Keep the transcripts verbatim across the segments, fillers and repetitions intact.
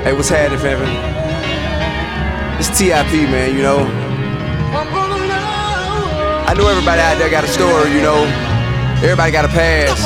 Hey, what's happening, family? It's T I P, man, you know. I know everybody out there got a story, you know. Everybody got a past.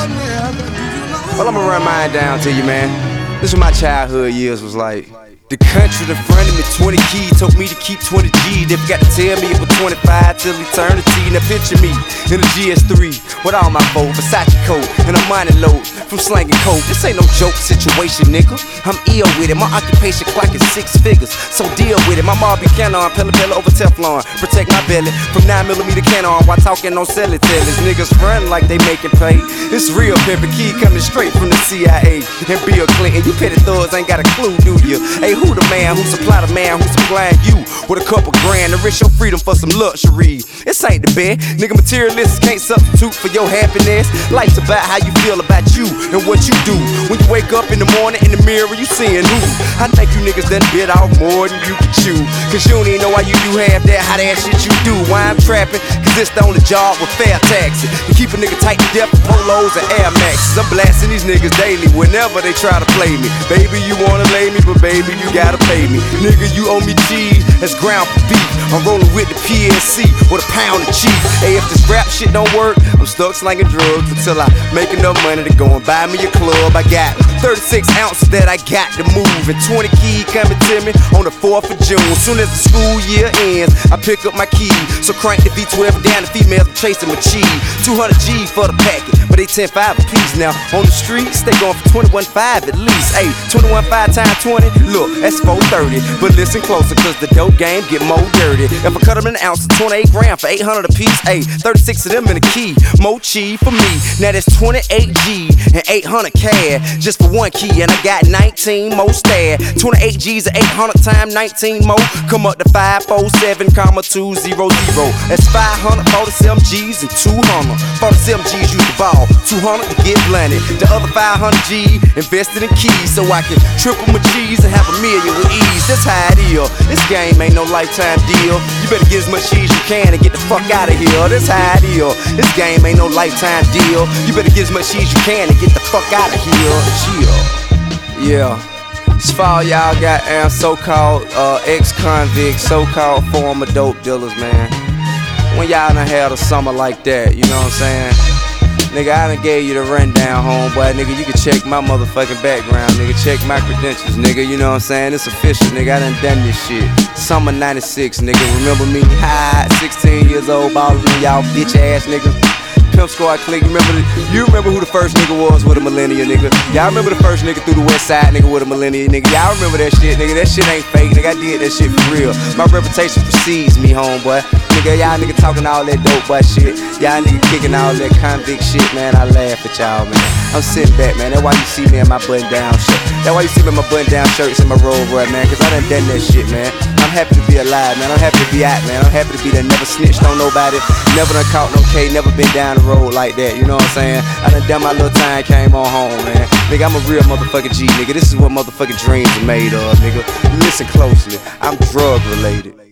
Well, I'ma run mine down to you, man. This is what my childhood years was like. The country in front of me, twenty keys, told me to keep twenty G. They forgot to tell me it was twenty-five till eternity. Now picture me in a G S three with all my foes, Versace coat and a money load from slanging coke. This ain't no joke situation, nigga. I'm ill with it. My occupation clocking six figures, so deal with it. My Marby Cannon, Pella Pella over Teflon, protect my belly from nine millimeter cannon while talking on celly tellers. Niggas run like they making pay. It's real pimpin' key coming straight from the C I A and Bill Clinton. You petty thugs ain't got a clue, do you? Hey, who the man who supply the man who supplying you with a couple grand to risk your freedom for some luxury? This ain't the bed, nigga. Materialists can't substitute for your happiness. Life's about how you feel about you and what you do. When you wake up in the morning in the mirror, you seeing who? I think you niggas done bit off more than you can chew, cause you don't even know why you do half that hot ass shit you do. Why I'm trapping? Cause it's the only job with fair taxes to keep a nigga tight to death with polos and Air Maxes. I'm blasting these niggas daily whenever they try to play me. Baby, you wanna lay me, but baby, you gotta pay me. Nigga, you owe me cheese, that's ground for beef. I'm rolling with the P N C with a pound of cheese. Hey, if this rap shit don't work, I'm stuck slanging drugs until I make enough money to go and buy me a club. I got thirty-six ounces that I got to move, and twenty keys coming to me on the fourth of June. Soon as the school year ends, I pick up my key. So crank the V twelve down, the females chasing my cheese. two hundred G for the packet, but they ten five a piece. Now on the streets, they going for twenty-one five at least. Hey, twenty-one five times twenty, look, that's four thirty. But listen closer, cause the dope game get more dirty. If I cut them an ounce, twenty-eight grams for eight hundred a piece. Hey, thirty-six of them in a key, more cheese for me. Now that's twenty-eight G and eight hundred cash just for one key, and I got nineteen more stash. twenty-eight G's and eight hundred times nineteen more, come up to five four seven, two zero zero. That's five hundred forty-seven G's and two hundred. forty-seven G's use the ball, two hundred to get blunted. The other five hundred G invested in keys so I can triple my cheese and have a million with ease. That's how it is. This game ain't no lifetime deal. You better get as much cheese you can and get the fuck out of here. That's how it is. This game ain't no lifetime deal. You better get as much cheese you can and get the fuck out of here. Chill. Yeah. It's for all y'all goddamn so-called uh, ex-convicts, so-called former dope dealers, man. When y'all done had a summer like that, you know what I'm saying? Nigga, I done gave you the rundown, homeboy. Nigga, you can check my motherfucking background. Nigga, check my credentials, nigga. You know what I'm saying? It's official, nigga. I done done this shit. Summer ninety-six, nigga. Remember me? Hi, sixteen years old, ballin' y'all bitch ass niggas. Pimp Squad clique, you remember, the, you remember who the first nigga was with a millennial, nigga? Y'all remember the first nigga through the west side, nigga, with a millennial, nigga? Y'all remember that shit, nigga? That shit ain't fake, nigga. I did that shit for real. My reputation precedes me, homeboy. Nigga, y'all nigga talking all that dope boy shit. Y'all nigga kicking all that convict shit, man. I laugh at y'all, man. I'm sitting back, man. That's why you see me in my button down shirt. That's why you see me in my button down shirts and my roll boy, man. Cause I done done that shit, man. I'm happy to be alive, man. I'm happy to be out, man. I'm happy to be there. Never snitched on nobody. Never done caught no K. Never been down the road like that. You know what I'm saying? I done done my little time, came on home, man. Nigga, I'm a real motherfucking G, nigga. This is what motherfucking dreams are made of, nigga. Listen closely. I'm drug related.